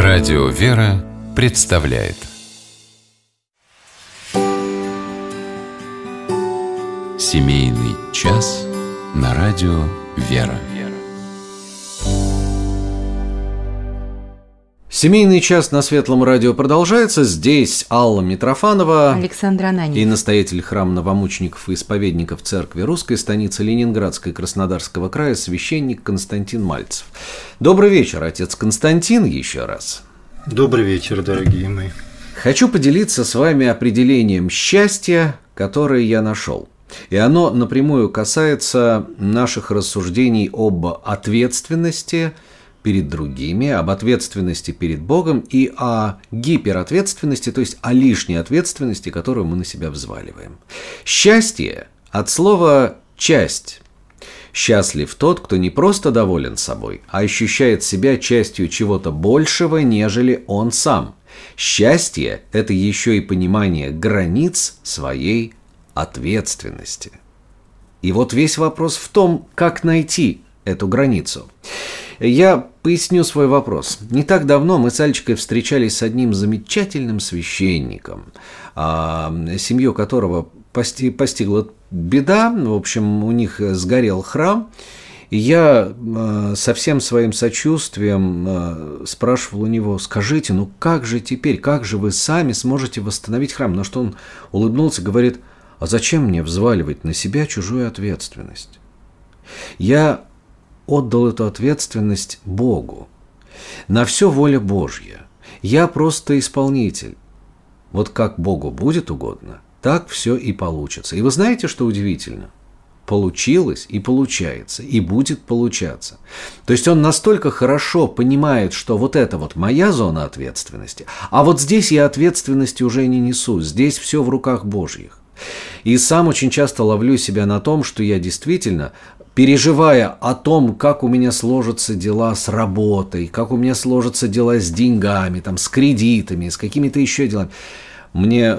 Радио «Вера» представляет Семейный час на радио «Вера». Семейный час на Светлом радио продолжается. Здесь Алла Митрофанова, Александр Ананьев и настоятель храма новомучеников и исповедников Церкви Русской, станицы Ленинградской и Краснодарского края, священник Константин Мальцев. Добрый вечер, отец Константин, еще раз. Добрый вечер, дорогие мои. Хочу поделиться с вами определением счастья, которое я нашел. И оно напрямую касается наших рассуждений об ответственности перед другими, об ответственности перед Богом и о гиперответственности, то есть о лишней ответственности, которую мы на себя взваливаем. Счастье от слова «часть». Счастлив тот, кто не просто доволен собой, а ощущает себя частью чего-то большего, нежели он сам. Счастье – это еще и понимание границ своей ответственности. И вот весь вопрос в том, как найти эту границу. Я поясню свой вопрос. Не так давно мы с Альчикой встречались с одним замечательным священником, семью которого постигла беда. В общем, у них сгорел храм. И я со всем своим сочувствием спрашивал у него: скажите, ну как же теперь, как же вы сами сможете восстановить храм? На что он улыбнулся и говорит: а зачем мне взваливать на себя чужую ответственность? Я отдал эту ответственность Богу. На все воля Божья. Я просто исполнитель. Вот как Богу будет угодно, так все и получится. И вы знаете, что удивительно? Получилось и получается, и будет получаться. То есть он настолько хорошо понимает, что вот это вот моя зона ответственности, а вот здесь я ответственности уже не несу, здесь все в руках Божьих. И сам очень часто ловлю себя на том, что я действительно, переживая о том, как у меня сложатся дела с работой, как у меня сложатся дела с деньгами, там, с кредитами, с какими-то еще делами, мне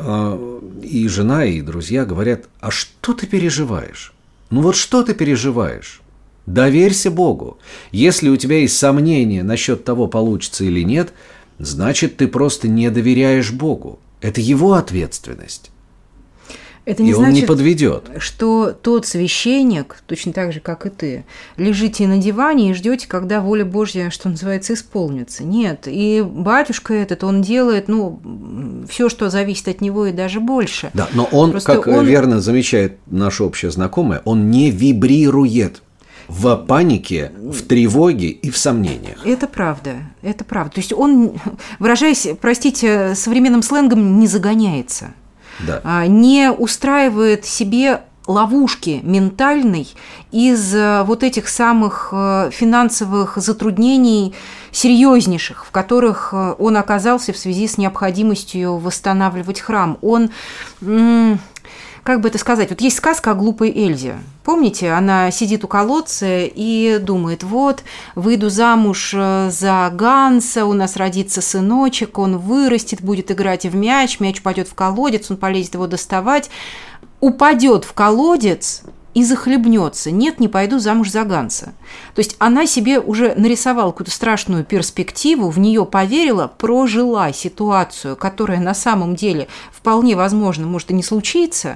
и жена, и друзья говорят: а что ты переживаешь? Ну вот что ты переживаешь? Доверься Богу. Если у тебя есть сомнения насчет того, получится или нет, значит, ты просто не доверяешь Богу. Это Его ответственность. Это не и он значит, не подведет. Что тот священник, точно так же, как и ты, лежите на диване и ждете, когда воля Божья, что называется, исполнится. Нет. И батюшка этот, он делает, все, что зависит от него, и даже больше. Да, но он, просто как верно замечает наша общая знакомая, он не вибрирует в панике, в тревоге и в сомнениях. Это правда, это правда. То есть он, выражаясь, простите, современным сленгом, не загоняется. Да. Не устраивает себе ловушки ментальной из вот этих самых финансовых затруднений серьезнейших, в которых он оказался в связи с необходимостью восстанавливать храм. Он, как бы это сказать, вот есть сказка о глупой Эльзе. Помните, она сидит у колодца и думает: вот, выйду замуж за Ганса, у нас родится сыночек, он вырастет, будет играть в мяч пойдет в колодец, он полезет его доставать, упадет в колодец и захлебнется. Нет, не пойду замуж за Ганса. То есть она себе уже нарисовала какую-то страшную перспективу, в нее поверила, прожила ситуацию, которая на самом деле вполне возможно может и не случиться.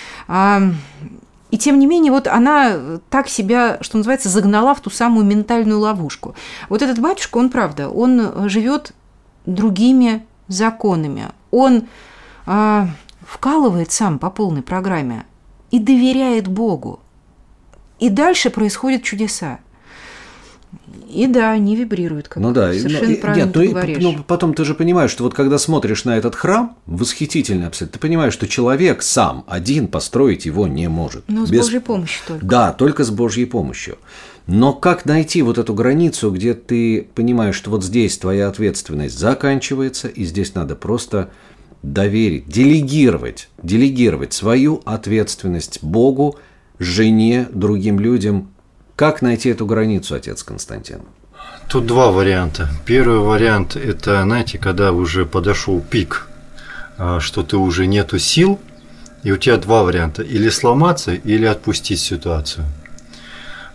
И тем не менее, вот она так себя, что называется, загнала в ту самую ментальную ловушку. Вот этот батюшка, он, правда, он живет другими законами. Он вкалывает сам по полной программе и доверяет Богу. И дальше происходят чудеса. И да, не вибрирует, как совершенно правильно ты говоришь. Но потом ты же понимаешь, что вот когда смотришь на этот храм, восхитительный абсолютно, ты понимаешь, что человек сам один построить его не может. Но с Божьей помощью только. Да, только с Божьей помощью. Но как найти вот эту границу, где ты понимаешь, что вот здесь твоя ответственность заканчивается, и здесь надо просто доверить, делегировать свою ответственность Богу, жене, другим людям. Как найти эту границу, отец Константин? Тут два варианта. Первый вариант – это, знаете, когда уже подошел пик, что ты уже нету сил, и у тебя два варианта – или сломаться, или отпустить ситуацию.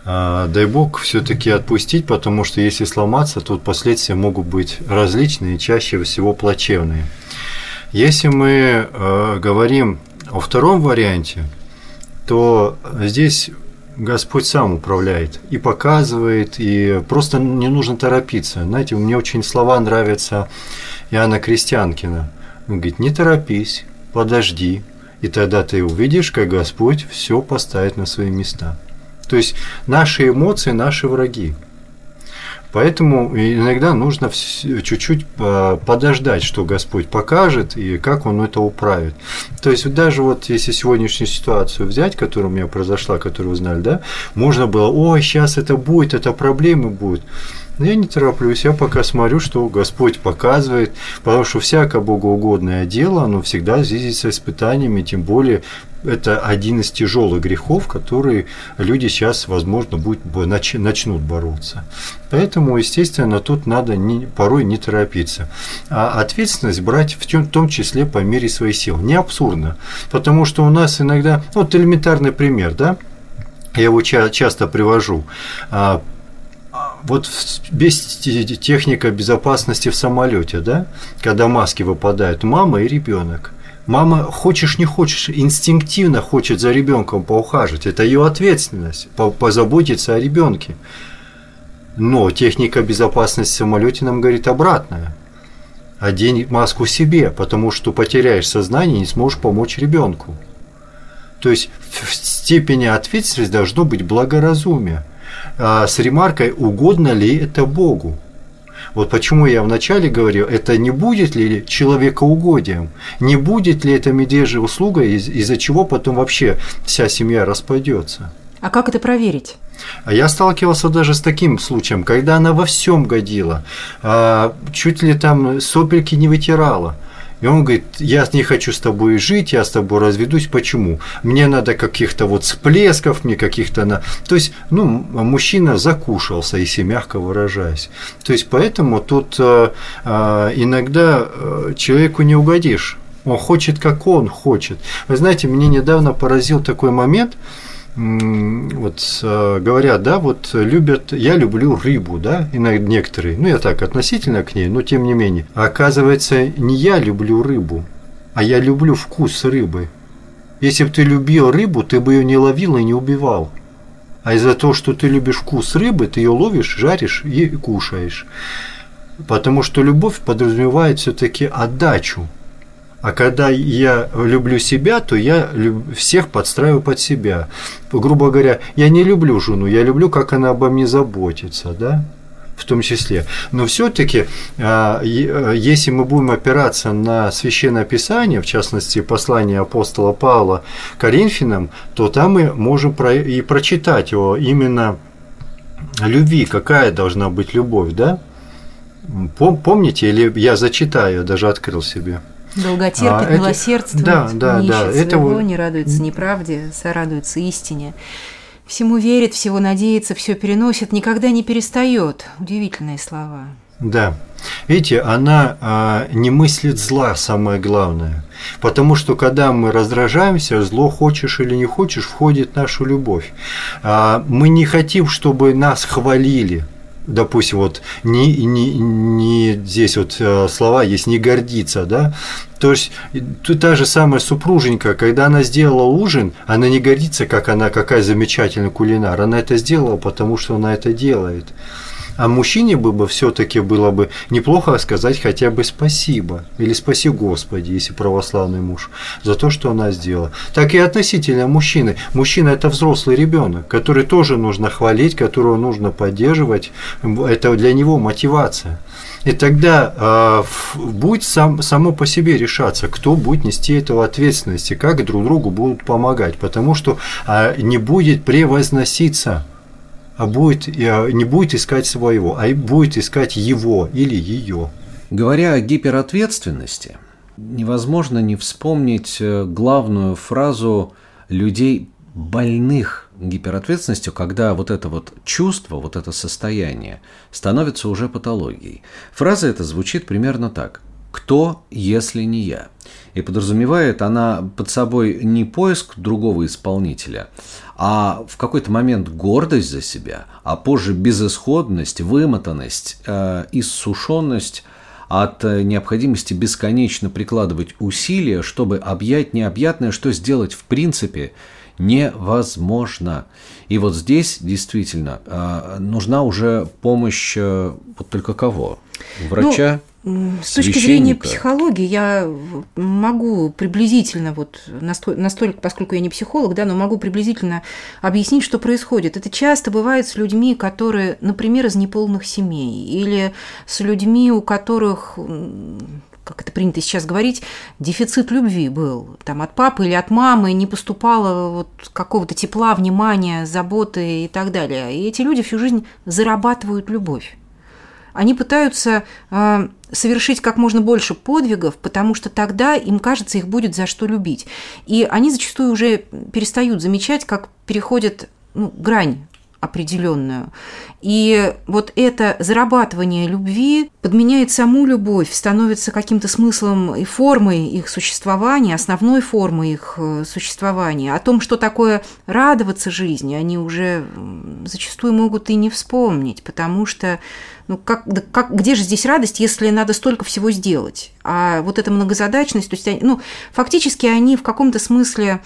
дай Бог все-таки отпустить, потому что если сломаться, то последствия могут быть различные, чаще всего плачевные. Если мы говорим о втором варианте, то здесь Господь сам управляет и показывает, и просто не нужно торопиться. Знаете, мне очень слова нравятся Иоанна Крестьянкина. Он говорит: не торопись, подожди, и тогда ты увидишь, как Господь все поставит на свои места. То есть наши эмоции – наши враги. Поэтому иногда нужно чуть-чуть подождать, что Господь покажет и как Он это управит. То есть даже вот если сегодняшнюю ситуацию взять, которая у меня произошла, которую вы знали, да, можно было: ой, сейчас это будет, это проблемы будут. Но я не тороплюсь, я пока смотрю, что Господь показывает, потому что всякое богоугодное дело, оно всегда зиждется испытаниями, тем более это один из тяжелых грехов, которые люди сейчас, возможно, начнут бороться. Поэтому, естественно, тут надо порой не торопиться, а ответственность брать в том числе по мере своих сил. Не абсурдно, потому что у нас иногда, вот элементарный пример, да, я его часто привожу. Вот без техника безопасности в самолете, да, когда маски выпадают, мама и ребенок. Мама, хочешь не хочешь, инстинктивно хочет за ребенком поухаживать. Это ее ответственность позаботиться о ребенке. Но техника безопасности в самолете нам говорит обратное. Одень маску себе, потому что потеряешь сознание и не сможешь помочь ребенку. То есть в степени ответственности должно быть благоразумие. С ремаркой: угодно ли это Богу? Вот почему я вначале говорил, это не будет ли человекоугодием, не будет ли это медвежья услуга, из-за чего потом вообще вся семья распадется. А как это проверить? Я сталкивался даже с таким случаем, когда она во всем годила, чуть ли там сопельки не вытирала. И он говорит: я не хочу с тобой жить, я с тобой разведусь. Почему? Мне надо каких-то вот всплесков, мне каких-то... То есть, мужчина закушался, если мягко выражаясь. То есть, поэтому тут иногда человеку не угодишь. Он хочет, как он хочет. Вы знаете, меня недавно поразил такой момент. Вот говорят, да, вот я люблю рыбу, да, иногда некоторые, я так относительно к ней, но тем не менее. А оказывается, не я люблю рыбу, а я люблю вкус рыбы. Если бы ты любил рыбу, ты бы ее не ловил и не убивал. А из-за того, что ты любишь вкус рыбы, ты ее ловишь, жаришь и кушаешь. Потому что любовь подразумевает все-таки отдачу. А когда я люблю себя, то я всех подстраиваю под себя. Грубо говоря, я не люблю жену, я люблю, как она обо мне заботится, да, в том числе. Но все-таки, если мы будем опираться на Священное Писание, в частности, послание апостола Павла Коринфянам, то там мы можем и прочитать о именно любви, какая должна быть любовь, да? Помните, или я зачитаю, я даже открыл себе. Долготерпит, милосердствует, не ищет своего, это... не радуется неправде, сорадуется истине. Всему верит, всего надеется, все переносит, никогда не перестает. Удивительные слова. Да. Видите, она не мыслит зла, самое главное. Потому что, когда мы раздражаемся, зло, хочешь или не хочешь, входит в нашу любовь. Мы не хотим, чтобы нас хвалили. Допустим, вот не здесь вот слова есть «не гордиться», да? То есть та же самая супруженька, когда она сделала ужин, она не гордится, какая замечательная кулинар. Она это сделала, потому что она это делает. А мужчине бы все-таки было бы неплохо сказать хотя бы спасибо или спаси Господи, если православный муж, за то, что она сделала. Так и относительно мужчины. Мужчина – это взрослый ребенок, который тоже нужно хвалить, которого нужно поддерживать. Это для него мотивация. И тогда будет само по себе решаться, кто будет нести эту ответственность, и как друг другу будут помогать, потому что не будет превозноситься. Не будет искать своего, а будет искать его или ее. Говоря о гиперответственности, невозможно не вспомнить главную фразу людей, больных гиперответственностью, когда вот это вот чувство, вот это состояние становится уже патологией. Фраза эта звучит примерно так. кто, если не я? И подразумевает она под собой не поиск другого исполнителя, а в какой-то момент гордость за себя, а позже безысходность, вымотанность, иссушенность от необходимости бесконечно прикладывать усилия, чтобы объять необъятное, что сделать в принципе невозможно. И вот здесь действительно нужна уже помощь вот только кого? Врача? С точки зрения психологии я могу приблизительно, вот настолько, поскольку я не психолог, да, но могу приблизительно объяснить, что происходит. Это часто бывает с людьми, которые, например, из неполных семей, или с людьми, у которых, как это принято сейчас говорить, дефицит любви был. Там от папы или от мамы не поступало вот какого-то тепла, внимания, заботы и так далее. И эти люди всю жизнь зарабатывают любовь. Они пытаются совершить как можно больше подвигов, потому что тогда им кажется, их будет за что любить. И они зачастую уже перестают замечать, как переходят грань определенную. И вот это зарабатывание любви подменяет саму любовь, становится каким-то смыслом и формой их существования, основной формой их существования. О том, что такое радоваться жизни, они уже зачастую могут и не вспомнить, потому что где же здесь радость, если надо столько всего сделать? А вот эта многозадачность, то есть, фактически они в каком-то смысле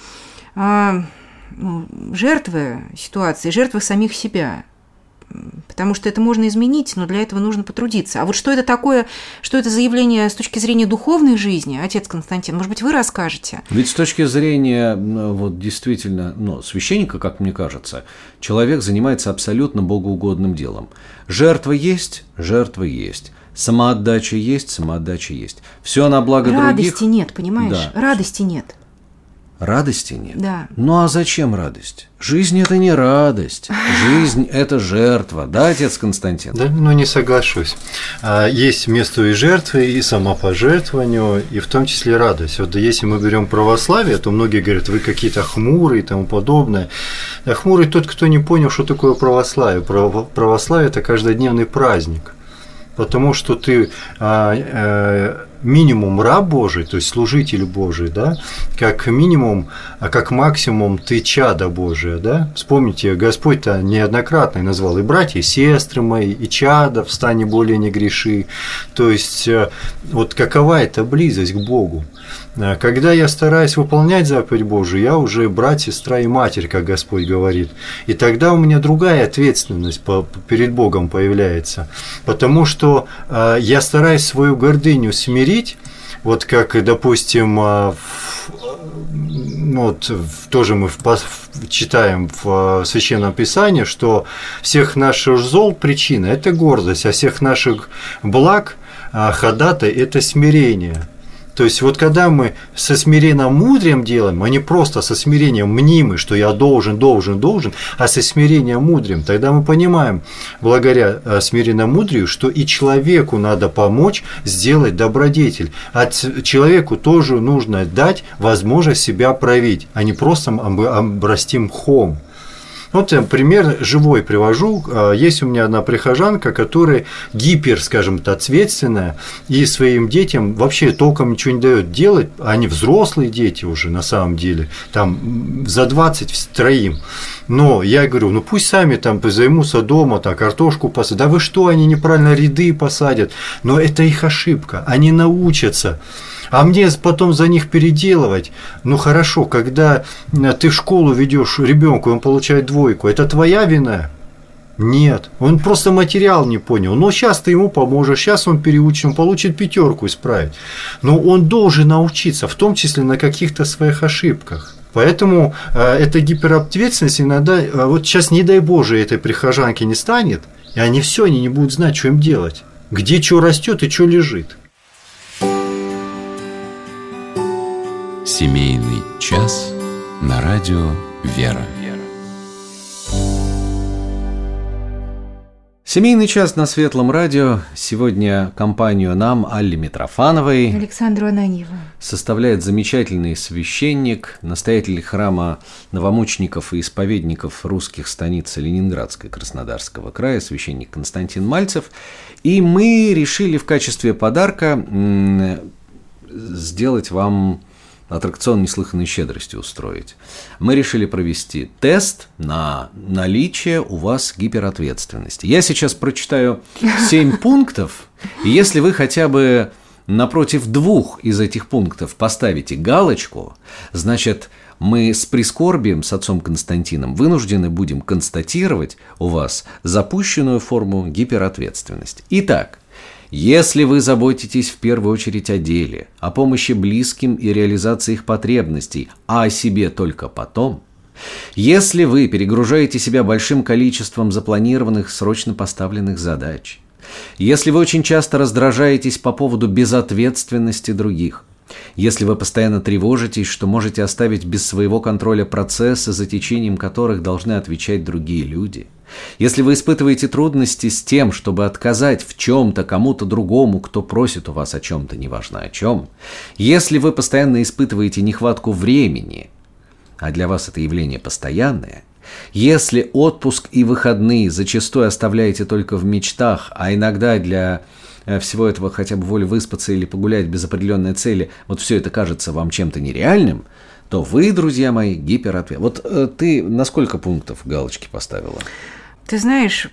жертвы ситуации, жертвы самих себя. Потому что это можно изменить, но для этого нужно потрудиться. А вот что это такое, что это за явление с точки зрения духовной жизни, отец Константин, может быть, вы расскажете? Ведь с точки зрения, вот действительно, священника, как мне кажется, человек занимается абсолютно богоугодным делом. Жертва есть, самоотдача есть. Все на благо других. Радости нет, понимаешь? Да. Радости нет. Радости нет? Да. Ну а зачем радость? Жизнь – это не радость. Жизнь – это жертва. Да, отец Константин? Да, не соглашусь. Есть место и жертвы, и самопожертвованию, и в том числе радость. Вот если мы берем православие, то многие говорят, вы какие-то хмурые и тому подобное. А хмурый тот, кто не понял, что такое православие. Православие – это каждодневный праздник. Потому что ты минимум раб Божий, то есть служитель Божий, да, как минимум, а как максимум ты чадо Божие, да. Вспомните, Господь-то неоднократно назвал и братья, и сестры мои, и чадо, встань и более не греши. То есть вот какова эта близость к Богу? Когда я стараюсь выполнять заповедь Божию, я уже брат, сестра и матерь, как Господь говорит. И тогда у меня другая ответственность перед Богом появляется. Потому что я стараюсь свою гордыню смирить, вот как, допустим, тоже мы читаем в Священном Писании, что всех наших зол причина – это гордость, а всех наших благ ходатай – это смирение. То есть вот когда мы со смиренным мудрием делаем, а не просто со смирением мнимым, что я должен, а со смирением мудрием, тогда мы понимаем, благодаря смиренному мудрию, что и человеку надо помочь сделать добродетель, а человеку тоже нужно дать возможность себя проявить, а не просто обрасти мхом. Вот пример живой привожу. Есть у меня одна прихожанка, которая ответственная и своим детям вообще толком ничего не дает делать. Они взрослые дети уже на самом деле, там за 20 троим. Но я говорю, пусть сами там займутся дома, картошку посадят. Да вы что, они неправильно ряды посадят. Но это их ошибка, они научатся. А мне потом за них переделывать. Хорошо, когда ты в школу ведешь ребенка, он получает 2, это твоя вина? Нет, он просто материал не понял. Но сейчас ты ему поможешь, сейчас он переучит, он получит 5 исправить. Но он должен научиться, в том числе на каких-то своих ошибках. Поэтому эта гиперответственность иногда, вот сейчас, не дай Боже, этой прихожанки не станет, и они не будут знать, что им делать, где что растет и что лежит. Семейный час на радио «Вера». Семейный час на Светлом радио. Сегодня компанию нам, Алле Митрофановой, Александру Ананьеву, составляет замечательный священник, настоятель храма новомучеников и исповедников русских станиц Ленинградской и Краснодарского края, священник Константин Мальцев. И мы решили в качестве подарка сделать вам аттракцион неслыханной щедрости устроить. Мы решили провести тест на наличие у вас гиперответственности. Я сейчас прочитаю 7 пунктов, и если вы хотя бы напротив 2 из этих пунктов поставите галочку, значит, мы с прискорбием, с отцом Константином, вынуждены будем констатировать у вас запущенную форму гиперответственности. Итак, если вы заботитесь в первую очередь о деле, о помощи близким и реализации их потребностей, а о себе только потом, если вы перегружаете себя большим количеством запланированных, срочно поставленных задач, если вы очень часто раздражаетесь по поводу безответственности других, если вы постоянно тревожитесь, что можете оставить без своего контроля процессы, за течением которых должны отвечать другие люди, если вы испытываете трудности с тем, чтобы отказать в чем-то кому-то другому, кто просит у вас о чем-то, неважно о чем, если вы постоянно испытываете нехватку времени, а для вас это явление постоянное, если отпуск и выходные зачастую оставляете только в мечтах, а иногда для всего этого хотя бы воля выспаться или погулять без определенной цели, вот все это кажется вам чем-то нереальным, то вы, друзья мои, гиперответственны. Вот ты на сколько пунктов галочки поставила? Ты знаешь,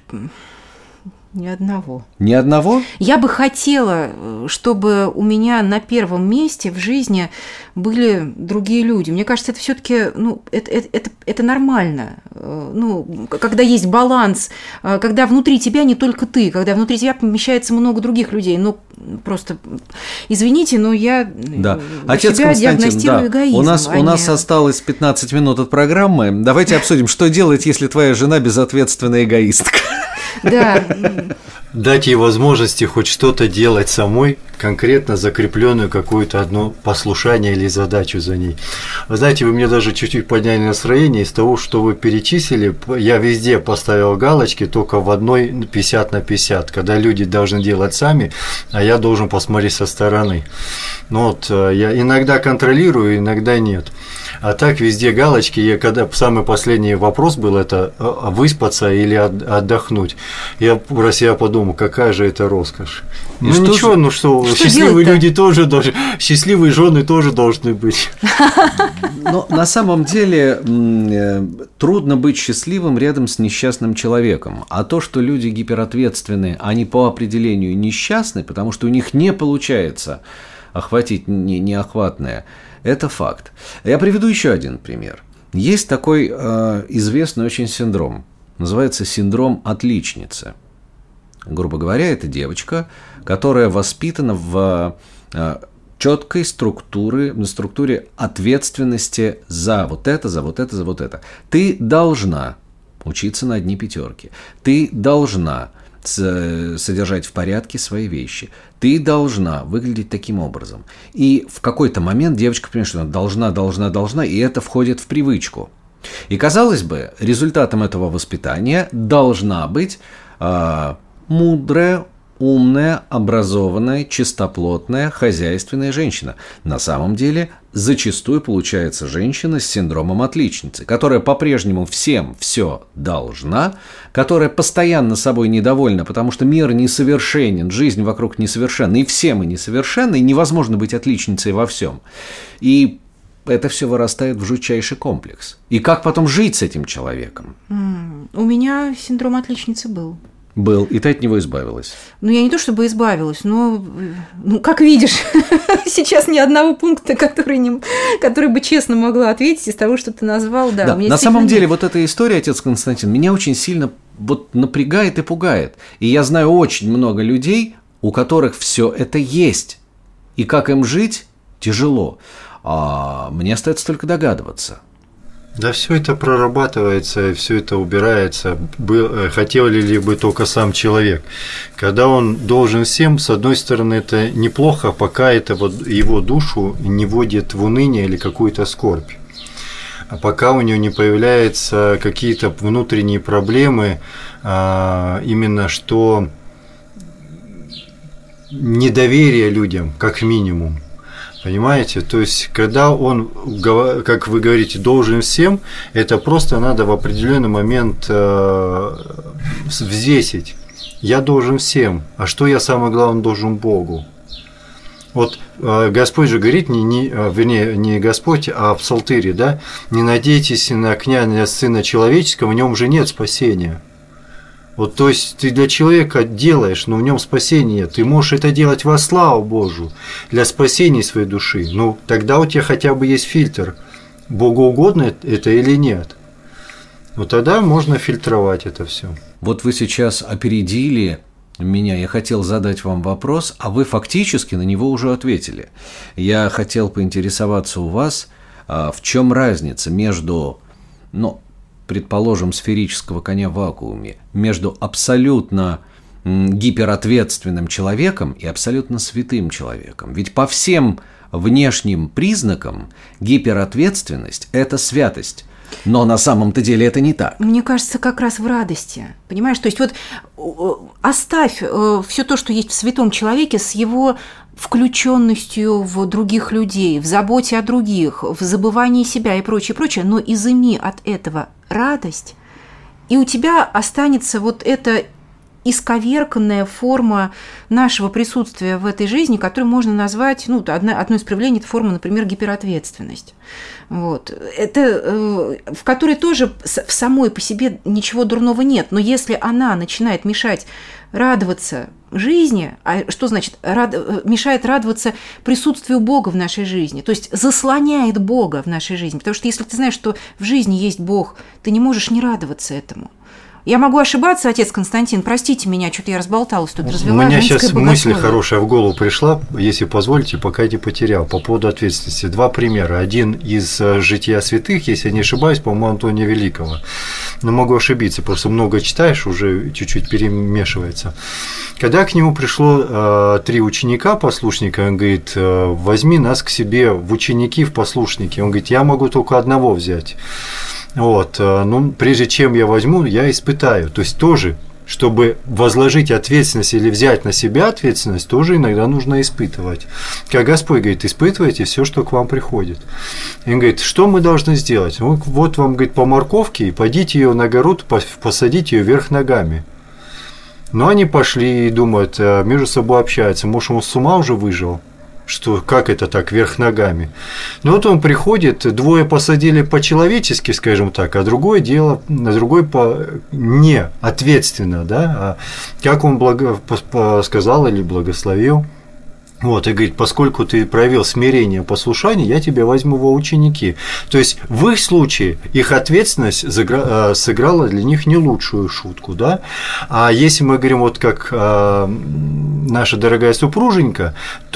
ни одного. Ни одного? Я бы хотела, чтобы у меня на первом месте в жизни были другие люди. Мне кажется, это все-таки, это нормально. Когда есть баланс, когда внутри тебя не только ты, когда внутри тебя помещается много других людей. Просто, извините, но я Отец себя диагностирую эгоизм. У нас осталось 15 минут от программы. Давайте обсудим, что делать, если твоя жена безответственная эгоистка. Да. Дать ей возможности хоть что-то делать самой, конкретно закрепленную какую-то одно послушание или задачу за ней. Вы знаете, вы мне даже чуть-чуть подняли настроение из того, что вы перечислили. Я везде поставил галочки, только в одной 50/50, когда люди должны делать сами, а я должен посмотреть со стороны. Я иногда контролирую, иногда нет. А так везде галочки. Когда самый последний вопрос был, это выспаться или отдохнуть. Я про себя подумал, какая же это роскошь. Счастливые люди тоже должны, счастливые жены тоже должны быть. Но на самом деле трудно быть счастливым рядом с несчастным человеком. А то, что люди гиперответственны, они по определению несчастны, потому что у них не получается охватить неохватное, это факт. Я приведу еще один пример. Есть такой известный очень синдром. Называется синдром отличницы. Грубо говоря, это девочка, которая воспитана в четкой структуре ответственности за вот это, за вот это, за вот это. Ты должна учиться на одни пятерки. Ты должна содержать в порядке свои вещи. Ты должна выглядеть таким образом. И в какой-то момент девочка понимает, что она должна, и это входит в привычку. И, казалось бы, результатом этого воспитания должна быть мудрая, умная, образованная, чистоплотная, хозяйственная женщина. На самом деле, зачастую получается женщина с синдромом отличницы, которая по-прежнему всем все должна, которая постоянно собой недовольна, потому что мир несовершенен, жизнь вокруг несовершенна, и все мы несовершенны, и невозможно быть отличницей во всем. И это все вырастает в жутчайший комплекс. И как потом жить с этим человеком? У меня синдром отличницы был. Был, и ты от него избавилась. Я не то чтобы избавилась, но, как видишь, сейчас ни одного пункта, который бы честно могла ответить из того, что ты назвал. Да, на самом деле, вот эта история, отец Константин, меня очень сильно напрягает и пугает. И я знаю очень много людей, у которых все это есть. И как им жить, тяжело. А мне остается только догадываться. Да, все это прорабатывается, все это убирается. Хотел ли бы только сам человек. Когда он должен всем, с одной стороны, это неплохо, пока это его душу не вводит в уныние или какую-то скорбь. пока у него не появляются какие-то внутренние проблемы, именно что недоверие людям, как минимум. Понимаете? То есть, когда он, как вы говорите, должен всем, это просто надо в определенный момент взвесить. Я должен всем, а что я, самое главное, должен Богу? Вот Господь же говорит, не Господь, а в Псалтире, да? Не надейтесь на князя Сына Человеческого, в нем же нет спасения. Вот, то есть ты для человека делаешь, но в нем спасения нет. Ты можешь это делать во славу Божию, для спасения своей души. Ну, тогда у тебя хотя бы есть фильтр, Богу угодно это или нет. Вот тогда можно фильтровать это все. Вот вы сейчас опередили меня, я хотел задать вам вопрос, а вы фактически на него уже ответили. Я хотел поинтересоваться у вас, в чем разница между, предположим, сферического коня в вакууме, между абсолютно гиперответственным человеком и абсолютно святым человеком. Ведь по всем внешним признакам гиперответственность – это святость. Но на самом-то деле это не так. Мне кажется, как раз в радости. Понимаешь? То есть вот оставь все то, что есть в святом человеке, с его включенностью в других людей, в заботе о других, в забывании себя и прочее, прочее, но изыми от этого радость, и у тебя останется вот эта исковерканная форма нашего присутствия в этой жизни, которую можно назвать, одно из проявлений этой формы, например, гиперответственность. Вот. Это, в которой тоже в самой по себе ничего дурного нет, но если она начинает мешать радоваться жизни, а что значит мешает радоваться присутствию Бога в нашей жизни, то есть заслоняет Бога в нашей жизни, потому что если ты знаешь, что в жизни есть Бог, ты не можешь не радоваться этому. Я могу ошибаться, отец Константин, простите меня, что-то я разболталась тут, развела. У меня сейчас мысль хорошая в голову пришла, если позволите, пока не потерял, по поводу ответственности. Два примера. Один из «Жития святых», если я не ошибаюсь, по-моему, Антония Великого. Но могу ошибиться, просто много читаешь, уже чуть-чуть перемешивается. Когда к нему пришло 3 ученика-послушника, он говорит: возьми нас к себе в ученики, в послушники. Он говорит: я могу только одного взять. Вот, прежде чем я возьму, я испытаю. То есть тоже, чтобы возложить ответственность или взять на себя ответственность, тоже иногда нужно испытывать. Как Господь говорит: испытывайте все, что к вам приходит. И он говорит: что мы должны сделать? Вот вам, говорит, по морковке, и пойдите ее на огород, посадите ее вверх ногами. Но они пошли и думают, между собой общаются. Может, он с ума уже выжил? Что, как это так, вверх ногами? Ну вот он приходит, 2 посадили по-человечески, скажем так, а другое дело, другой не ответственно, да, а как он сказал или благословил. Вот, и говорит: поскольку ты проявил смирение, послушание, я тебя возьму во ученики. То есть в их случае их ответственность сыграла для них не лучшую шутку, да. А если мы говорим вот как наша дорогая супруженька,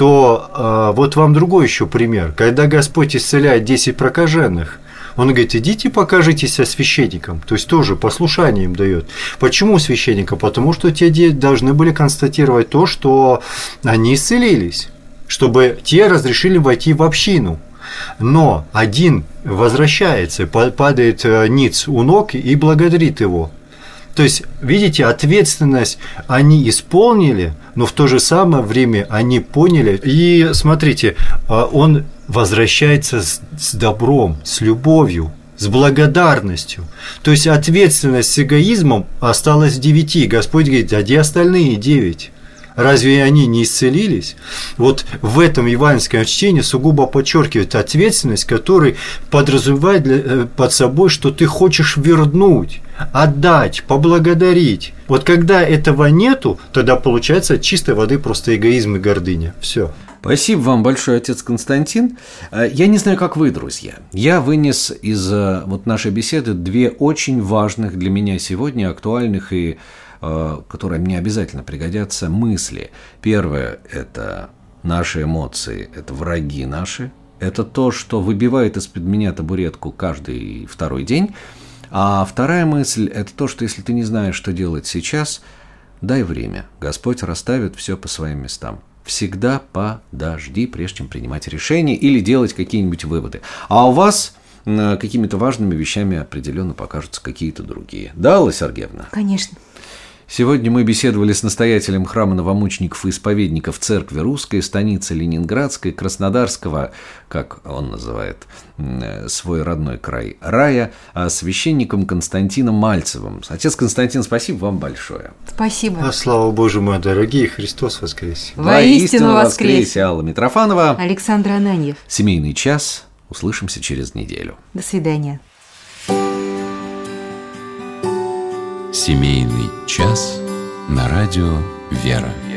то вот вам другой еще пример. Когда Господь исцеляет 10 прокаженных, Он говорит: идите покажитесь со священником, то есть тоже послушание им дает. Почему священника? Потому что те должны были констатировать то, что они исцелились, чтобы те разрешили войти в общину. Но один возвращается, падает ниц у ног и благодарит его. То есть, видите, ответственность они исполнили, но в то же самое время они поняли. И смотрите, он возвращается с добром, с любовью, с благодарностью. То есть ответственность с эгоизмом осталась 9. Господь говорит: а где остальные 9? Разве они не исцелились? Вот в этом евангельском чтении сугубо подчеркивает ответственность, которая подразумевает под собой, что ты хочешь вернуть, отдать, поблагодарить. Вот когда этого нету, тогда получается от чистой воды просто эгоизм и гордыня. Все. Спасибо вам большое, отец Константин. Я не знаю, как вы, друзья. Я вынес из вот нашей беседы 2 очень важных для меня сегодня, актуальных и которые мне обязательно пригодятся, мысли. Первое – это наши эмоции, это враги наши, это то, что выбивает из-под меня табуретку каждый 2-й день. А вторая мысль – это то, что если ты не знаешь, что делать сейчас, дай время, Господь расставит все по своим местам. Всегда подожди, прежде чем принимать решение или делать какие-нибудь выводы. А у вас какими-то важными вещами определенно покажутся какие-то другие. Да, Алла Сергеевна? Конечно. Сегодня мы беседовали с настоятелем храма новомучеников и исповедников Церкви Русской, станицы Ленинградской, Краснодарского, как он называет свой родной край, рая, священником Константином Мальцевым. Отец Константин, спасибо вам большое. Спасибо. Слава Божию, мои дорогие, Христос воскресе! Воистину воскресе! Алла Митрофанова, Александр Ананьев. «Семейный час». Услышимся через неделю. До свидания. Семейный час на радио «Вера».